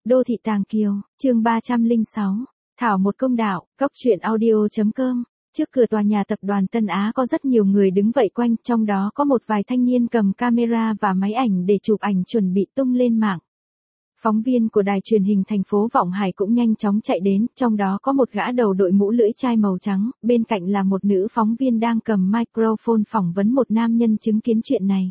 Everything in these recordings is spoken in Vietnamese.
Đô thị Tàng Kiều, chương 306, Thảo một công đạo, cốc truyện audio.com. Trước cửa tòa nhà tập đoàn Tân Á có rất nhiều người đứng vây quanh, trong đó có một vài thanh niên cầm camera và máy ảnh để chụp ảnh chuẩn bị tung lên mạng. Phóng viên của đài truyền hình thành phố Vọng Hải cũng nhanh chóng chạy đến, trong đó có một gã đầu đội mũ lưỡi chai màu trắng, bên cạnh là một nữ phóng viên đang cầm microphone phỏng vấn một nam nhân chứng kiến chuyện này.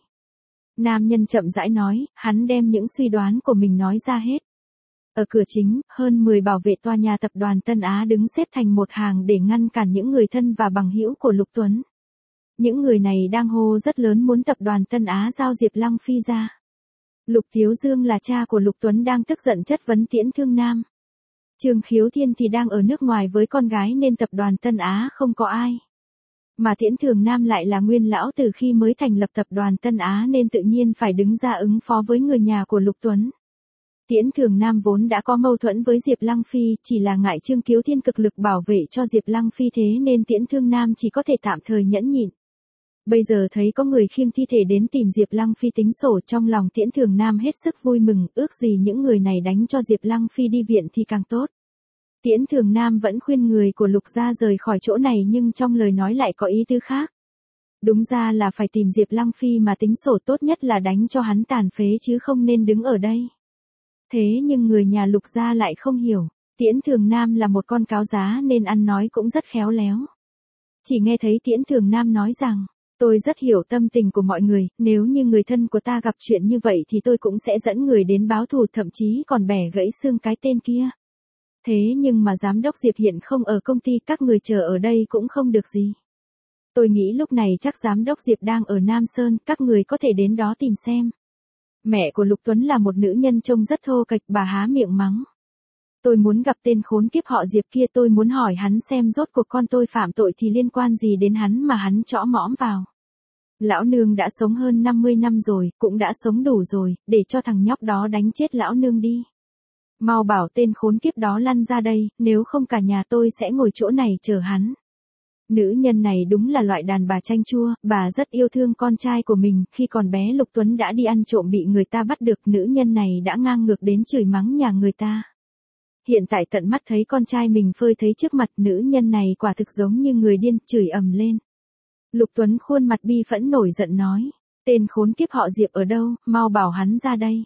Nam nhân chậm rãi nói, hắn đem những suy đoán của mình nói ra hết. Ở cửa chính, hơn 10 bảo vệ tòa nhà tập đoàn Tân Á đứng xếp thành một hàng để ngăn cản những người thân và bằng hữu của Lục Tuấn. Những người này đang hô rất lớn muốn tập đoàn Tân Á giao Diệp Lăng Phi ra. Lục Thiếu Dương là cha của Lục Tuấn đang tức giận chất vấn Tiễn Thương Nam. Trương Khiếu Thiên thì đang ở nước ngoài với con gái nên tập đoàn Tân Á không có ai. Mà Tiễn Thường Nam lại là nguyên lão từ khi mới thành lập tập đoàn Tân Á nên tự nhiên phải đứng ra ứng phó với người nhà của Lục Tuấn. Tiễn Thường Nam vốn đã có mâu thuẫn với Diệp Lăng Phi, chỉ là ngại Trương Khiếu Thiên cực lực bảo vệ cho Diệp Lăng Phi thế nên Tiễn Thương Nam chỉ có thể tạm thời nhẫn nhịn. Bây giờ thấy có người khiêng thi thể đến tìm Diệp Lăng Phi tính sổ, trong lòng Tiễn Thường Nam hết sức vui mừng, ước gì những người này đánh cho Diệp Lăng Phi đi viện thì càng tốt. Tiễn Thường Nam vẫn khuyên người của Lục gia rời khỏi chỗ này nhưng trong lời nói lại có ý tứ khác. Đúng ra là phải tìm Diệp Lăng Phi mà tính sổ, tốt nhất là đánh cho hắn tàn phế chứ không nên đứng ở đây. Thế nhưng người nhà Lục gia lại không hiểu, Tiễn Thường Nam là một con cáo giá nên ăn nói cũng rất khéo léo. Chỉ nghe thấy Tiễn Thường Nam nói rằng, tôi rất hiểu tâm tình của mọi người, nếu như người thân của ta gặp chuyện như vậy thì tôi cũng sẽ dẫn người đến báo thù, thậm chí còn bẻ gãy xương cái tên kia. Thế nhưng mà giám đốc Diệp hiện không ở công ty, các người chờ ở đây cũng không được gì. Tôi nghĩ lúc này chắc giám đốc Diệp đang ở Nam Sơn, các người có thể đến đó tìm xem. Mẹ của Lục Tuấn là một nữ nhân trông rất thô kệch, bà há miệng mắng. Tôi muốn gặp tên khốn kiếp họ Diệp kia, tôi muốn hỏi hắn xem rốt cuộc con tôi phạm tội thì liên quan gì đến hắn mà hắn chõ mõm vào. Lão nương đã sống hơn 50 năm rồi, cũng đã sống đủ rồi, để cho thằng nhóc đó đánh chết lão nương đi. Mau bảo tên khốn kiếp đó lăn ra đây, nếu không cả nhà tôi sẽ ngồi chỗ này chờ hắn. Nữ nhân này đúng là loại đàn bà chanh chua, bà rất yêu thương con trai của mình, khi còn bé Lục Tuấn đã đi ăn trộm bị người ta bắt được, nữ nhân này đã ngang ngược đến chửi mắng nhà người ta. Hiện tại tận mắt thấy con trai mình phơi thấy trước mặt, nữ nhân này quả thực giống như người điên, chửi ầm lên. Lục Tuấn khuôn mặt bi phẫn nổi giận nói, tên khốn kiếp họ Diệp ở đâu, mau bảo hắn ra đây.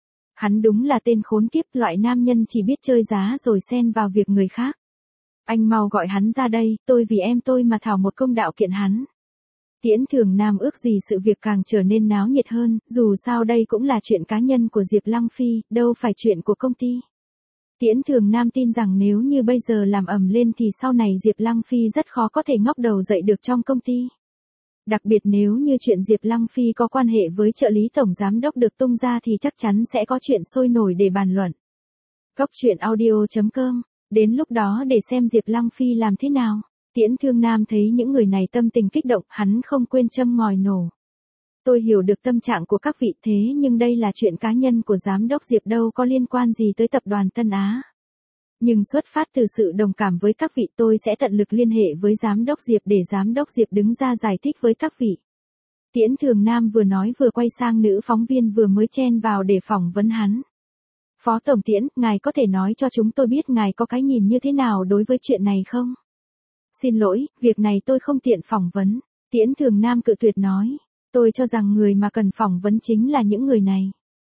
Hắn đúng là tên khốn kiếp, loại nam nhân chỉ biết chơi giá rồi xen vào việc người khác. Anh mau gọi hắn ra đây, tôi vì em tôi mà thảo một công đạo kiện hắn. Tiễn Thường Nam ước gì sự việc càng trở nên náo nhiệt hơn, dù sao đây cũng là chuyện cá nhân của Diệp Lăng Phi, đâu phải chuyện của công ty. Tiễn Thường Nam tin rằng nếu như bây giờ làm ầm lên thì sau này Diệp Lăng Phi rất khó có thể ngóc đầu dậy được trong công ty. Đặc biệt nếu như chuyện Diệp Lăng Phi có quan hệ với trợ lý tổng giám đốc được tung ra thì chắc chắn sẽ có chuyện sôi nổi để bàn luận. Cốc truyện audio.com, đến lúc đó để xem Diệp Lăng Phi làm thế nào. Tiễn Thương Nam thấy những người này tâm tình kích động, hắn không quên châm ngòi nổ. Tôi hiểu được tâm trạng của các vị, thế nhưng đây là chuyện cá nhân của giám đốc Diệp, đâu có liên quan gì tới tập đoàn Tân Á. Nhưng xuất phát từ sự đồng cảm với các vị, tôi sẽ tận lực liên hệ với giám đốc Diệp để giám đốc Diệp đứng ra giải thích với các vị. Tiễn Thường Nam vừa nói vừa quay sang nữ phóng viên vừa mới chen vào để phỏng vấn hắn. Phó Tổng Tiễn, ngài có thể nói cho chúng tôi biết ngài có cái nhìn như thế nào đối với chuyện này không? Xin lỗi, việc này tôi không tiện phỏng vấn. Tiễn Thường Nam cự tuyệt nói. Tôi cho rằng người mà cần phỏng vấn chính là những người này.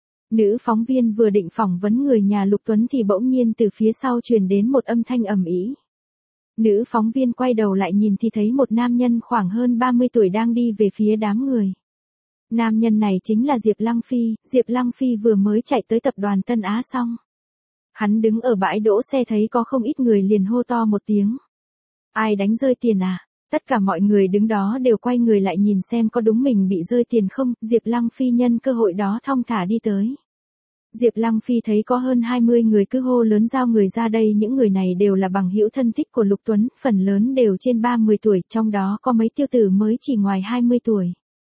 Nữ phóng viên vừa định phỏng vấn người nhà Lục Tuấn thì bỗng nhiên từ phía sau truyền đến một âm thanh ầm ĩ. Nữ phóng viên quay đầu lại nhìn thì thấy một nam nhân khoảng hơn 30 tuổi đang đi về phía đám người. Nam nhân này chính là Diệp Lăng Phi, Diệp Lăng Phi vừa mới chạy tới tập đoàn Tân Á xong. Hắn đứng ở bãi đỗ xe thấy có không ít người liền hô to một tiếng. Ai đánh rơi tiền à? Tất cả mọi người đứng đó đều quay người lại nhìn xem có đúng mình bị rơi tiền không. Diệp Lăng Phi nhân cơ hội đó thong thả đi tới. Diệp Lăng Phi thấy có hơn 20 người cứ hô lớn giao người ra đây, những người này đều là bằng hữu thân thích của Lục Tuấn, phần lớn đều trên 30 tuổi, trong đó có mấy tiêu tử mới chỉ ngoài 20 tuổi.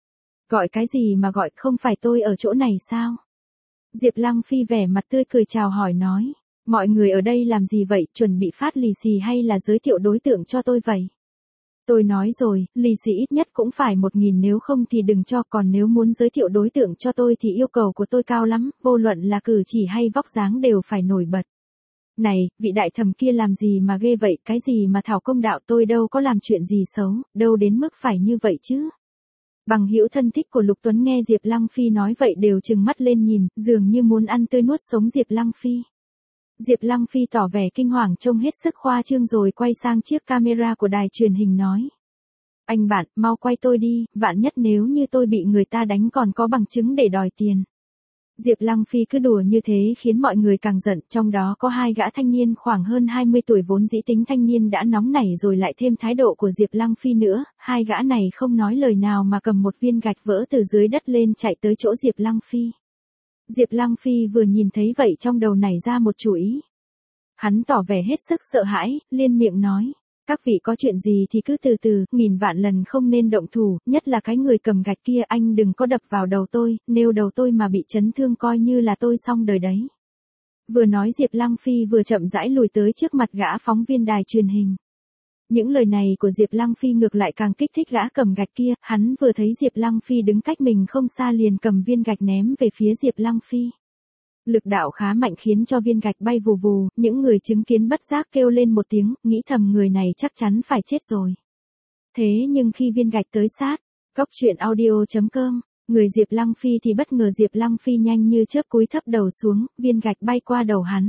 Gọi cái gì mà gọi, không phải tôi ở chỗ này sao? Diệp Lăng Phi vẻ mặt tươi cười chào hỏi nói, mọi người ở đây làm gì vậy, chuẩn bị phát lì xì hay là giới thiệu đối tượng cho tôi vậy? Tôi nói rồi, lì xì ít nhất cũng phải 1.000 nếu không thì đừng cho, còn nếu muốn giới thiệu đối tượng cho tôi thì yêu cầu của tôi cao lắm, vô luận là cử chỉ hay vóc dáng đều phải nổi bật. Này, vị đại thẩm kia làm gì mà ghê vậy, cái gì mà thảo công đạo, tôi đâu có làm chuyện gì xấu, đâu đến mức phải như vậy chứ. Bằng hữu thân thích của Lục Tuấn nghe Diệp Lăng Phi nói vậy đều trừng mắt lên nhìn, dường như muốn ăn tươi nuốt sống Diệp Lăng Phi. Diệp Lăng Phi tỏ vẻ kinh hoàng trông hết sức khoa trương rồi quay sang chiếc camera của đài truyền hình nói. Anh bạn, mau quay tôi đi, vạn nhất nếu như tôi bị người ta đánh còn có bằng chứng để đòi tiền. Diệp Lăng Phi cứ đùa như thế khiến mọi người càng giận, trong đó có hai gã thanh niên khoảng hơn 20 tuổi vốn dĩ tính thanh niên đã nóng nảy rồi lại thêm thái độ của Diệp Lăng Phi nữa, hai gã này không nói lời nào mà cầm một viên gạch vỡ từ dưới đất lên chạy tới chỗ Diệp Lăng Phi. Diệp Lăng Phi vừa nhìn thấy vậy trong đầu nảy ra một chủ ý. Hắn tỏ vẻ hết sức sợ hãi, liên miệng nói. Các vị có chuyện gì thì cứ từ từ, nghìn vạn lần không nên động thủ, nhất là cái người cầm gạch kia, anh đừng có đập vào đầu tôi, nếu đầu tôi mà bị chấn thương coi như là tôi xong đời đấy. Vừa nói Diệp Lăng Phi vừa chậm rãi lùi tới trước mặt gã phóng viên đài truyền hình. Những lời này của Diệp Lăng Phi ngược lại càng kích thích gã cầm gạch kia, hắn vừa thấy Diệp Lăng Phi đứng cách mình không xa liền cầm viên gạch ném về phía Diệp Lăng Phi. Lực đạo khá mạnh khiến cho viên gạch bay vù vù, những người chứng kiến bất giác kêu lên một tiếng, nghĩ thầm người này chắc chắn phải chết rồi. Thế nhưng khi viên gạch tới sát, góc truyện audio.com, người Diệp Lăng Phi thì bất ngờ Diệp Lăng Phi nhanh như chớp cúi thấp đầu xuống, viên gạch bay qua đầu hắn.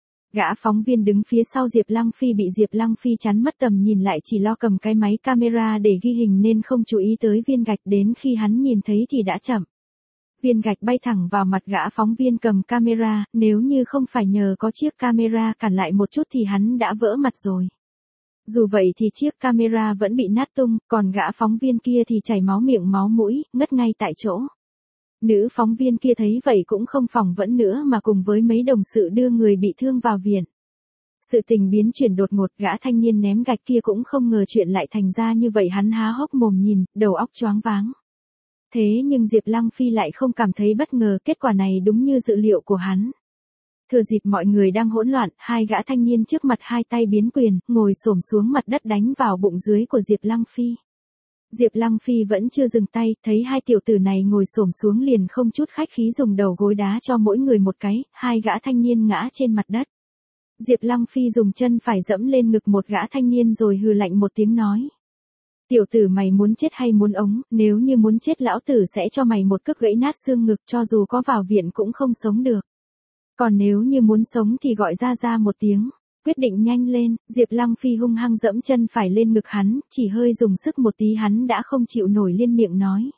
Gã phóng viên đứng phía sau Diệp Lăng Phi bị Diệp Lăng Phi chắn mất tầm nhìn lại chỉ lo cầm cái máy camera để ghi hình nên không chú ý tới viên gạch, đến khi hắn nhìn thấy thì đã chậm. Viên gạch bay thẳng vào mặt gã phóng viên cầm camera, nếu như không phải nhờ có chiếc camera cản lại một chút thì hắn đã vỡ mặt rồi. Dù vậy thì chiếc camera vẫn bị nát tung, còn gã phóng viên kia thì chảy máu miệng máu mũi, ngất ngay tại chỗ. Nữ phóng viên kia thấy vậy cũng không phỏng vấn nữa mà cùng với mấy đồng sự đưa người bị thương vào viện. Sự tình biến chuyển đột ngột, gã thanh niên ném gạch kia cũng không ngờ chuyện lại thành ra như vậy, hắn há hốc mồm nhìn, đầu óc choáng váng. Thế nhưng Diệp Lăng Phi lại không cảm thấy bất ngờ, kết quả này đúng như dự liệu của hắn. Thừa dịp mọi người đang hỗn loạn, hai gã thanh niên trước mặt hai tay biến quyền, ngồi xổm xuống mặt đất đánh vào bụng dưới của Diệp Lăng Phi. Diệp Lăng Phi vẫn chưa dừng tay, thấy hai tiểu tử này ngồi xổm xuống liền không chút khách khí dùng đầu gối đá cho mỗi người một cái, hai gã thanh niên ngã trên mặt đất. Diệp Lăng Phi dùng chân phải dẫm lên ngực một gã thanh niên rồi hừ lạnh một tiếng nói. Tiểu tử mày muốn chết hay muốn ống, nếu như muốn chết lão tử sẽ cho mày một cước gãy nát xương ngực, cho dù có vào viện cũng không sống được. Còn nếu như muốn sống thì gọi ra một tiếng. Quyết định nhanh lên, Diệp Lăng Phi hung hăng dẫm chân phải lên ngực hắn, chỉ hơi dùng sức một tí hắn đã không chịu nổi liên miệng nói.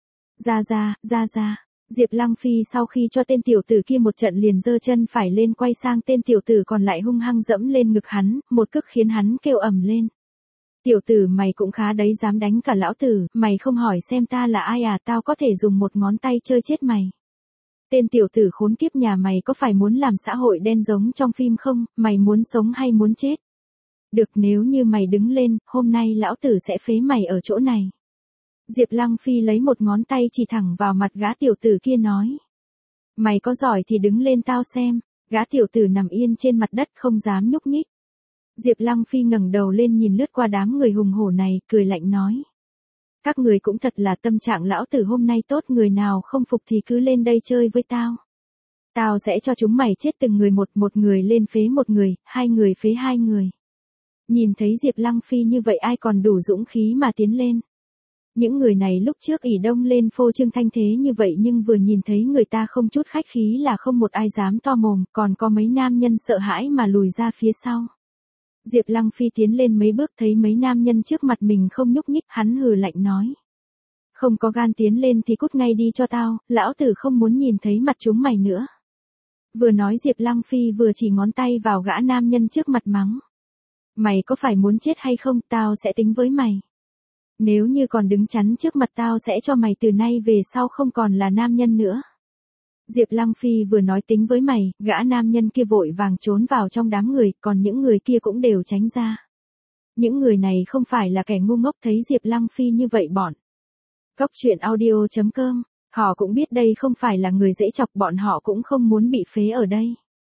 Ra. Diệp Lăng Phi sau khi cho tên tiểu tử kia một trận liền giơ chân phải lên quay sang tên tiểu tử còn lại hung hăng dẫm lên ngực hắn, một cước khiến hắn kêu ầm lên. Tiểu tử mày cũng khá đấy, dám đánh cả lão tử, mày không hỏi xem ta là ai à, tao có thể dùng một ngón tay chơi chết mày. Tên tiểu tử khốn kiếp nhà mày có phải muốn làm xã hội đen giống trong phim không, mày muốn sống hay muốn chết? Được, nếu như mày đứng lên, hôm nay lão tử sẽ phế mày ở chỗ này. Diệp Lăng Phi lấy một ngón tay chỉ thẳng vào mặt gã tiểu tử kia nói. Mày có giỏi thì đứng lên tao xem, gã tiểu tử nằm yên trên mặt đất không dám nhúc nhích. Diệp Lăng Phi ngẩng đầu lên nhìn lướt qua đám người hùng hổ này, cười lạnh nói. Các người cũng thật là tâm trạng, lão tử hôm nay tốt, người nào không phục thì cứ lên đây chơi với tao. Tao sẽ cho chúng mày chết từng người một người lên phế một người, hai người phế hai người. Nhìn thấy Diệp Lăng Phi như vậy ai còn đủ dũng khí mà tiến lên. Những người này lúc trước ỉ đông lên phô trương thanh thế như vậy nhưng vừa nhìn thấy người ta không chút khách khí là không một ai dám to mồm, còn có mấy nam nhân sợ hãi mà lùi ra phía sau. Diệp Lăng Phi tiến lên mấy bước thấy mấy nam nhân trước mặt mình không nhúc nhích, hắn hừ lạnh nói. Không có gan tiến lên thì cút ngay đi cho tao, lão tử không muốn nhìn thấy mặt chúng mày nữa. Vừa nói Diệp Lăng Phi vừa chỉ ngón tay vào gã nam nhân trước mặt mắng. Mày có phải muốn chết hay không, tao sẽ tính với mày. Nếu như còn đứng chắn trước mặt tao sẽ cho mày từ nay về sau không còn là nam nhân nữa. Diệp Lăng Phi vừa nói tính với mày, gã nam nhân kia vội vàng trốn vào trong đám người, còn những người kia cũng đều tránh ra. Những người này không phải là kẻ ngu ngốc, thấy Diệp Lăng Phi như vậy bọn. Góc truyện audio.com, họ cũng biết đây không phải là người dễ chọc, bọn họ cũng không muốn bị phế ở đây.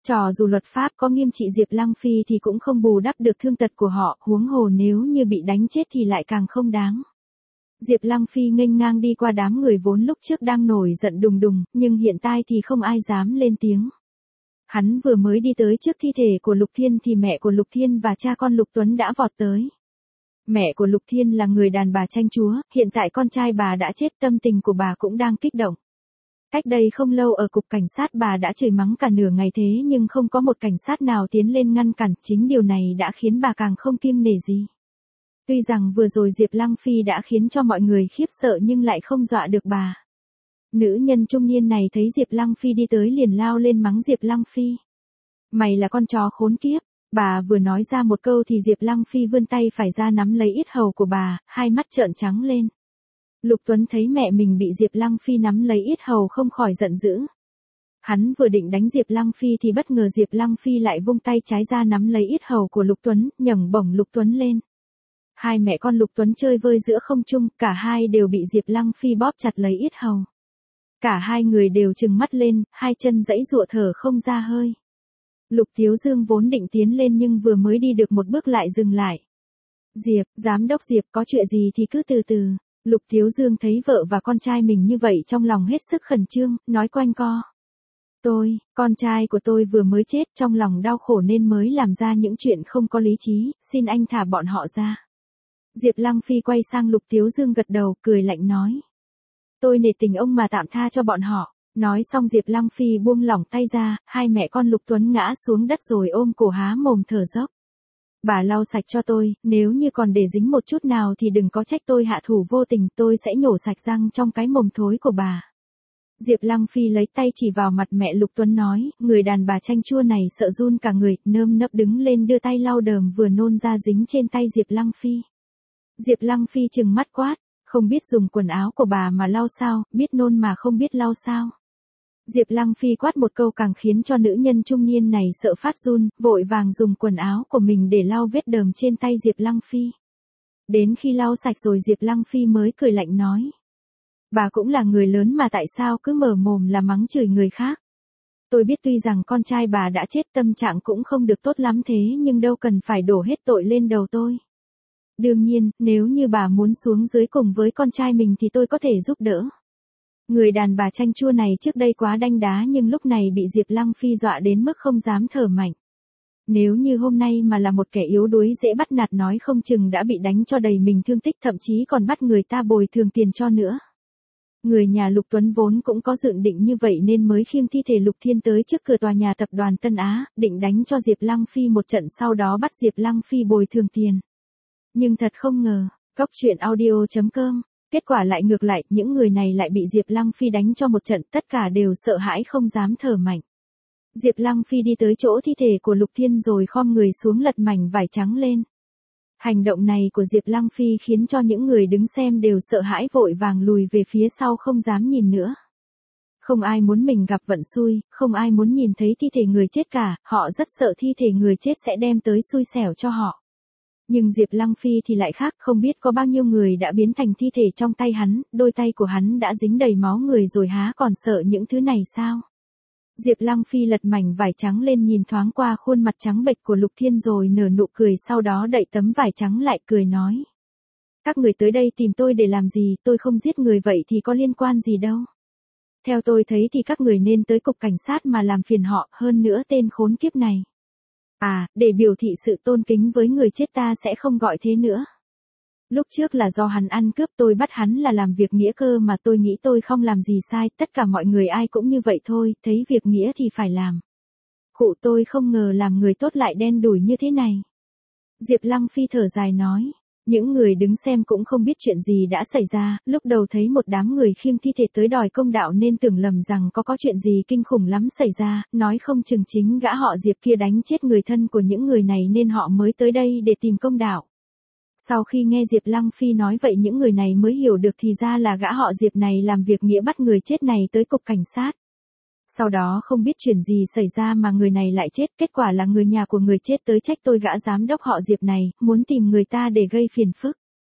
Trò dù luật pháp có nghiêm trị Diệp Lăng Phi thì cũng không bù đắp được thương tật của họ, huống hồ nếu như bị đánh chết thì lại càng không đáng. Diệp Lăng Phi nghênh ngang đi qua đám người vốn lúc trước đang nổi giận đùng đùng, nhưng hiện tại thì không ai dám lên tiếng. Hắn vừa mới đi tới trước thi thể của Lục Thiên thì mẹ của Lục Thiên và cha con Lục Tuấn đã vọt tới. Mẹ của Lục Thiên là người đàn bà tranh chúa, hiện tại con trai bà đã chết, tâm tình của bà cũng đang kích động. Cách đây không lâu ở cục cảnh sát bà đã chửi mắng cả nửa ngày thế nhưng không có một cảnh sát nào tiến lên ngăn cản, chính điều này đã khiến bà càng không kiêng nể gì. Tuy rằng vừa rồi Diệp Lăng Phi đã khiến cho mọi người khiếp sợ nhưng lại không dọa được bà. Nữ nhân trung niên này thấy Diệp Lăng Phi đi tới liền lao lên mắng Diệp Lăng Phi. Mày là con chó khốn kiếp. Bà vừa nói ra một câu thì Diệp Lăng Phi vươn tay phải ra nắm lấy yết hầu của bà, hai mắt trợn trắng lên. Lục Tuấn thấy mẹ mình bị Diệp Lăng Phi nắm lấy yết hầu không khỏi giận dữ. Hắn vừa định đánh Diệp Lăng Phi thì bất ngờ Diệp Lăng Phi lại vung tay trái ra nắm lấy yết hầu của Lục Tuấn, nhấc bổng Lục Tuấn lên. Hai mẹ con Lục Tuấn chơi vơi giữa không trung, cả hai đều bị Diệp Lăng Phi bóp chặt lấy yết hầu. Cả hai người đều trừng mắt lên, hai chân giãy giụa thở không ra hơi. Lục Thiếu Dương vốn định tiến lên nhưng vừa mới đi được một bước lại dừng lại. Diệp, giám đốc Diệp, có chuyện gì thì cứ từ từ. Lục Thiếu Dương thấy vợ và con trai mình như vậy trong lòng hết sức khẩn trương, nói quanh co. Con trai của tôi vừa mới chết, trong lòng đau khổ nên mới làm ra những chuyện không có lý trí, xin anh thả bọn họ ra. Diệp Lăng Phi quay sang Lục Thiếu Dương gật đầu, cười lạnh nói. Tôi nể tình ông mà tạm tha cho bọn họ. Nói xong Diệp Lăng Phi buông lỏng tay ra, hai mẹ con Lục Tuấn ngã xuống đất rồi ôm cổ há mồm thở dốc. Bà lau sạch cho tôi, nếu như còn để dính một chút nào thì đừng có trách tôi hạ thủ vô tình, tôi sẽ nhổ sạch răng trong cái mồm thối của bà. Diệp Lăng Phi lấy tay chỉ vào mặt mẹ Lục Tuấn nói, người đàn bà chanh chua này sợ run cả người, nơm nớp đứng lên đưa tay lau đờm vừa nôn ra dính trên tay Diệp Lăng Phi. Diệp Lăng Phi trừng mắt quát, không biết dùng quần áo của bà mà lau sao, biết nôn mà không biết lau sao. Diệp Lăng Phi quát một câu càng khiến cho nữ nhân trung niên này sợ phát run, vội vàng dùng quần áo của mình để lau vết đờm trên tay Diệp Lăng Phi. Đến khi lau sạch rồi Diệp Lăng Phi mới cười lạnh nói. Bà cũng là người lớn mà tại sao cứ mở mồm là mắng chửi người khác. Tôi biết tuy rằng con trai bà đã chết tâm trạng cũng không được tốt lắm thế nhưng đâu cần phải đổ hết tội lên đầu tôi. Đương nhiên, nếu như bà muốn xuống dưới cùng với con trai mình thì tôi có thể giúp đỡ. Người đàn bà chanh chua này trước đây quá đanh đá nhưng lúc này bị Diệp Lăng Phi dọa đến mức không dám thở mạnh. Nếu như hôm nay mà là một kẻ yếu đuối dễ bắt nạt nói không chừng đã bị đánh cho đầy mình thương tích thậm chí còn bắt người ta bồi thường tiền cho nữa. Người nhà Lục Tuấn vốn cũng có dự định như vậy nên mới khiêng thi thể Lục Thiên tới trước cửa tòa nhà tập đoàn Tân Á, định đánh cho Diệp Lăng Phi một trận sau đó bắt Diệp Lăng Phi bồi thường tiền. Nhưng thật không ngờ, Goctruyện.audio.com, kết quả lại ngược lại, những người này lại bị Diệp Lăng Phi đánh cho một trận, tất cả đều sợ hãi không dám thở mạnh. Diệp Lăng Phi đi tới chỗ thi thể của Lục Thiên rồi khom người xuống lật mảnh vải trắng lên. Hành động này của Diệp Lăng Phi khiến cho những người đứng xem đều sợ hãi vội vàng lùi về phía sau không dám nhìn nữa. Không ai muốn mình gặp vận xui, không ai muốn nhìn thấy thi thể người chết cả, họ rất sợ thi thể người chết sẽ đem tới xui xẻo cho họ. Nhưng Diệp Lăng Phi thì lại khác, không biết có bao nhiêu người đã biến thành thi thể trong tay hắn, đôi tay của hắn đã dính đầy máu người rồi há còn sợ những thứ này sao? Diệp Lăng Phi lật mảnh vải trắng lên nhìn thoáng qua khuôn mặt trắng bệch của Lục Thiên rồi nở nụ cười sau đó đậy tấm vải trắng lại cười nói. Các người tới đây tìm tôi để làm gì, tôi không giết người vậy thì có liên quan gì đâu. Theo tôi thấy thì các người nên tới cục cảnh sát mà làm phiền họ, hơn nữa tên khốn kiếp này. À, để biểu thị sự tôn kính với người chết ta sẽ không gọi thế nữa. Lúc trước là do hắn ăn cướp tôi bắt hắn là làm việc nghĩa cơ mà tôi nghĩ tôi không làm gì sai, tất cả mọi người ai cũng như vậy thôi, thấy việc nghĩa thì phải làm. Khụ tôi không ngờ làm người tốt lại đen đủi như thế này. Diệp Lăng Phi thở dài nói. Những người đứng xem cũng không biết chuyện gì đã xảy ra, lúc đầu thấy một đám người khiêng thi thể tới đòi công đạo nên tưởng lầm rằng có chuyện gì kinh khủng lắm xảy ra, nói không chừng chính gã họ Diệp kia đánh chết người thân của những người này nên họ mới tới đây để tìm công đạo. Sau khi nghe Diệp Lăng Phi nói vậy những người này mới hiểu được thì ra là gã họ Diệp này làm việc nghĩa bắt người chết này tới cục cảnh sát. Sau đó không biết chuyện gì xảy ra mà người này lại chết, kết quả là người nhà của người chết tới trách tôi gã giám đốc họ Diệp này, muốn tìm người ta để gây phiền phức.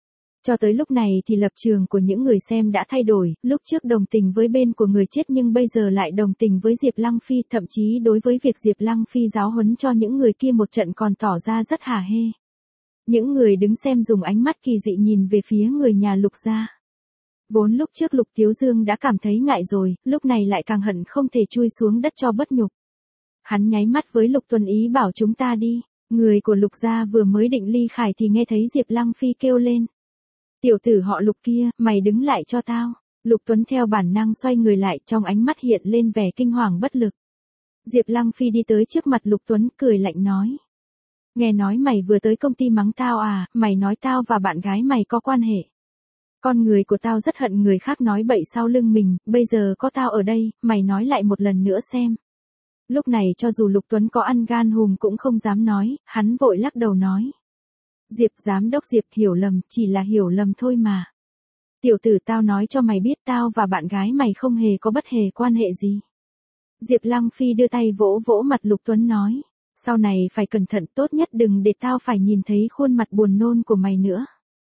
Cho tới lúc này thì lập trường của những người xem đã thay đổi, lúc trước đồng tình với bên của người chết nhưng bây giờ lại đồng tình với Diệp Lăng Phi, thậm chí đối với việc Diệp Lăng Phi giáo huấn cho những người kia một trận còn tỏ ra rất hả hê. Những người đứng xem dùng ánh mắt kỳ dị nhìn về phía người nhà Lục gia. Vốn lúc trước Lục Tiếu Dương đã cảm thấy ngại rồi, lúc này lại càng hận không thể chui xuống đất cho bất nhục. Hắn nháy mắt với Lục Tuấn ý bảo chúng ta đi. Người của Lục gia vừa mới định ly khai thì nghe thấy Diệp Lăng Phi kêu lên. Tiểu tử họ Lục kia, mày đứng lại cho tao. Lục Tuấn theo bản năng xoay người lại, trong ánh mắt hiện lên vẻ kinh hoàng bất lực. Diệp Lăng Phi đi tới trước mặt Lục Tuấn cười lạnh nói. Nghe nói mày vừa tới công ty mắng tao à, mày nói tao và bạn gái mày có quan hệ. Con người của tao rất hận người khác nói bậy sau lưng mình, bây giờ có tao ở đây, mày nói lại một lần nữa xem. Lúc này cho dù Lục Tuấn có ăn gan hùm cũng không dám nói, hắn vội lắc đầu nói. Diệp giám đốc Diệp, hiểu lầm, chỉ là hiểu lầm thôi mà. Tiểu tử, tao nói cho mày biết tao và bạn gái mày không hề có bất hề quan hệ gì. Diệp Lăng Phi đưa tay vỗ vỗ mặt Lục Tuấn nói. Sau này phải cẩn thận, tốt nhất đừng để tao phải nhìn thấy khuôn mặt buồn nôn của mày nữa.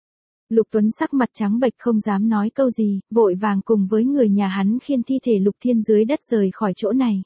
Lục Tuấn sắc mặt trắng bệch không dám nói câu gì, vội vàng cùng với người nhà hắn khiêng thi thể Lục Thiên dưới đất rời khỏi chỗ này.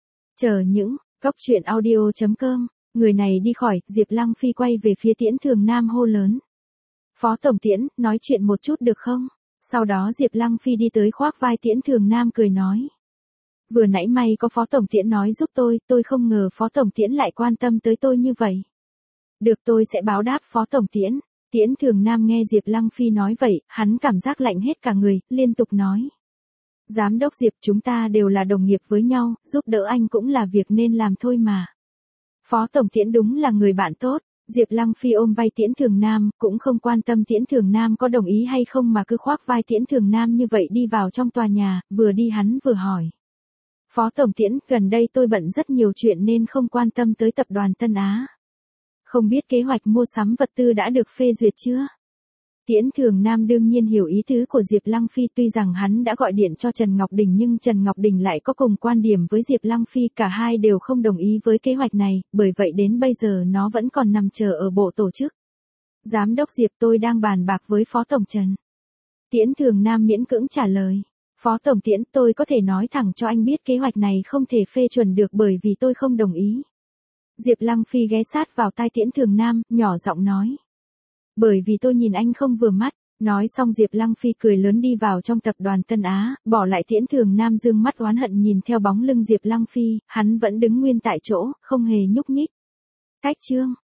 Chờ những, Cóc Truyện Audio.com, người này đi khỏi, Diệp Lăng Phi quay về phía Tiễn Thường Nam hô lớn. Phó Tổng Tiễn, nói chuyện một chút được không? Sau đó Diệp Lăng Phi đi tới khoác vai Tiễn Thường Nam cười nói. Vừa nãy may có Phó Tổng Tiễn nói giúp tôi không ngờ Phó Tổng Tiễn lại quan tâm tới tôi như vậy. Được, tôi sẽ báo đáp Phó Tổng Tiễn. Tiễn Thường Nam nghe Diệp Lăng Phi nói vậy, hắn cảm giác lạnh hết cả người, liên tục nói. Giám đốc Diệp, chúng ta đều là đồng nghiệp với nhau, giúp đỡ anh cũng là việc nên làm thôi mà. Phó Tổng Tiễn đúng là người bạn tốt. Diệp Lăng Phi ôm vai Tiễn Thường Nam, cũng không quan tâm Tiễn Thường Nam có đồng ý hay không mà cứ khoác vai Tiễn Thường Nam như vậy đi vào trong tòa nhà, vừa đi hắn vừa hỏi. Phó Tổng Tiễn, gần đây tôi bận rất nhiều chuyện nên không quan tâm tới tập đoàn Tân Á. Không biết kế hoạch mua sắm vật tư đã được phê duyệt chưa? Tiễn Thường Nam đương nhiên hiểu ý tứ của Diệp Lăng Phi, tuy rằng hắn đã gọi điện cho Trần Ngọc Đình nhưng Trần Ngọc Đình lại có cùng quan điểm với Diệp Lăng Phi, cả hai đều không đồng ý với kế hoạch này, bởi vậy đến bây giờ nó vẫn còn nằm chờ ở bộ tổ chức. Giám đốc Diệp, tôi đang bàn bạc với Phó Tổng Trần. Tiễn Thường Nam miễn cưỡng trả lời. Phó Tổng Tiễn, tôi có thể nói thẳng cho anh biết kế hoạch này không thể phê chuẩn được bởi vì tôi không đồng ý. Diệp Lăng Phi ghé sát vào tai Tiễn Thường Nam, nhỏ giọng nói. Bởi vì tôi nhìn anh không vừa mắt. Nói xong Diệp Lăng Phi cười lớn đi vào trong tập đoàn Tân Á, bỏ lại Tiễn Thường Nam dương mắt oán hận nhìn theo bóng lưng Diệp Lăng Phi, hắn vẫn đứng nguyên tại chỗ, không hề nhúc nhích. Cách chương